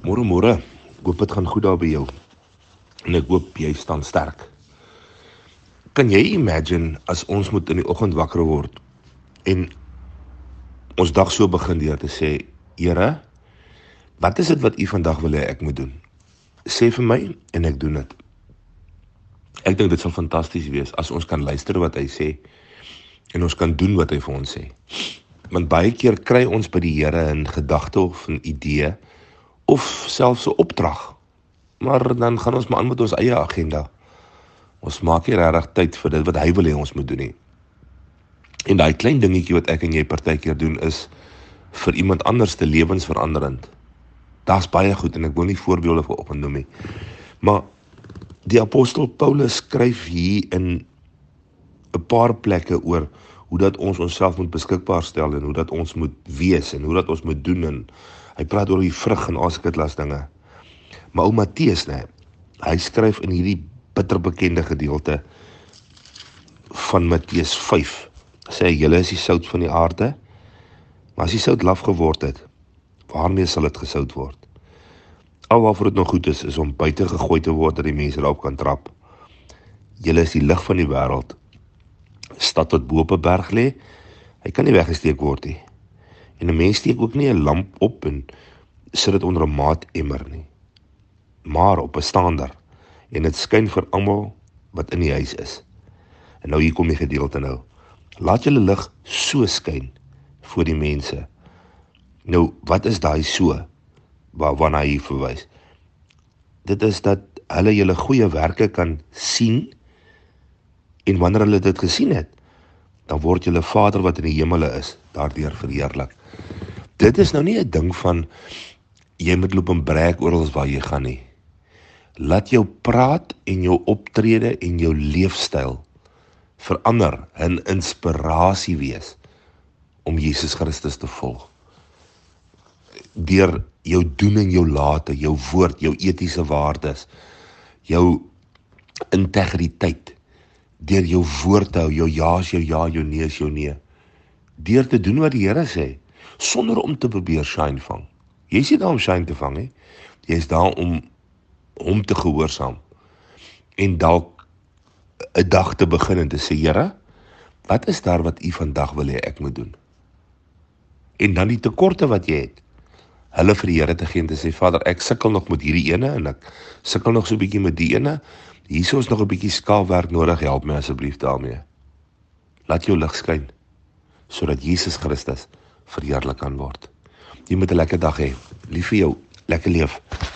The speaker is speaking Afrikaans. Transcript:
Môre, ek hoop dit gaan goed daar by jou. En ek hoop jy staan sterk. Kan jy imagine as ons moet in die oggend wakker word en ons dag so begin deur te sê, Here, wat is dit wat U vandag wil hê ek moet doen? Sê vir my en ek doen dit. Ek dink dit sal fantasties wees as ons kan luister wat hy sê en ons kan doen wat hy vir ons sê. Want baie keer kry ons by die Here 'n gedagte of 'n idee of selfs 'n opdrag. Maar dan gaan ons maar aan met ons eie agenda. Ons maak nie regtig tyd vir dit wat hy wil hê ons moet doen nie. En daai klein dingetjie wat ek en jy partykeer doen is vir iemand anders te lewensveranderend. Daar's baie goed en ek wil nie voorbeelde vanoggend noem nie. Maar die apostel Paulus skryf hier in 'n paar plekke oor hoe dat ons onsself moet beskikbaar stel en hoe dat ons moet wees en hoe dat ons moet doen en hy praat oor die vrug en al skitlas dinge. Maar ou Matteus, hy skryf in hierdie bitterbekende gedeelte van Matteus 5, sê hy, julle is die sout van die aarde, maar as die sout laf geword het, waarmee sal dit gesout word? Al waarvoor dit nog goed is om buite gegooi te word dat die mense daarop kan trap. Julle is die lig van die wêreld. Stad wat bo op 'n berg lê, hy kan nie weggesteek word nie. En 'n mens steek ook nie 'n lamp op en sit dit onder 'n maatemmer nie, maar op 'n staander, en dit skyn vir almal wat in die huis is. En nou hier kom die gedeelte nou. Laat julle lig so skyn voor die mense. Nou, wat is daai so waarna hy verwys? Dit is dat hulle julle goeie werke kan sien, en wanneer hulle dit gesien het, dan word julle Vader wat in die hemele is, daardeur verheerlik. Dit is nou nie 'n ding van, jy moet loop en breek oral waar jy gaan nie. Laat jou praat en jou optrede en jou leefstyl verander, 'n inspirasie wees om Jesus Christus te volg. Deur jou doen en jou late, jou woord, jou etiese waardes, jou integriteit, deur jou woord te hou, jou ja is jou ja, jou nee is jou nee. Deur te doen wat die Here sê, sonder om te probeer shine vang. Jy is nie daar om shine te vang, hè? Jy is daar om hom te gehoorsaam. En dalk 'n dag te begin en te sê, Here, wat is daar wat U vandag wil hê ek moet doen? En dan die tekorte wat jy het, hulle vir die Here te gee en te sê, Vader, ek sukkel nog met hierdie ene en ek sukkel nog so 'n bietjie met die ene. Hier is nog 'n bietjie skaafwerk nodig, help my asseblief daarmee. Laat jou lig skyn, sodat Jesus Christus verheerlik kan word. Jy moet 'n lekker dag hê. Lief vir jou, lekker leef.